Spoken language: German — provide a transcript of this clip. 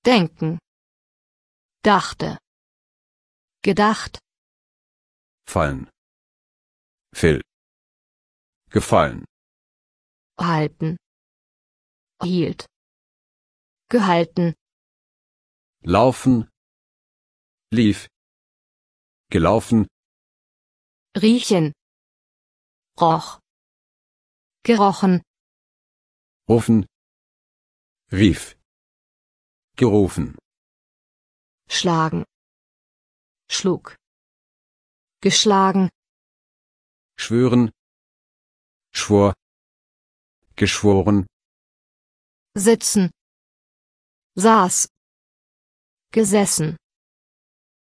denken, dachte, gedacht, fallen, fiel, gefallen, halten, hielt, gehalten, laufen, lief, gelaufen, riechen, roch, gerochen, rufen, rief, gerufen, schlagen, schlug, geschlagen, schwören, schwor, geschworen, sitzen, saß, gesessen.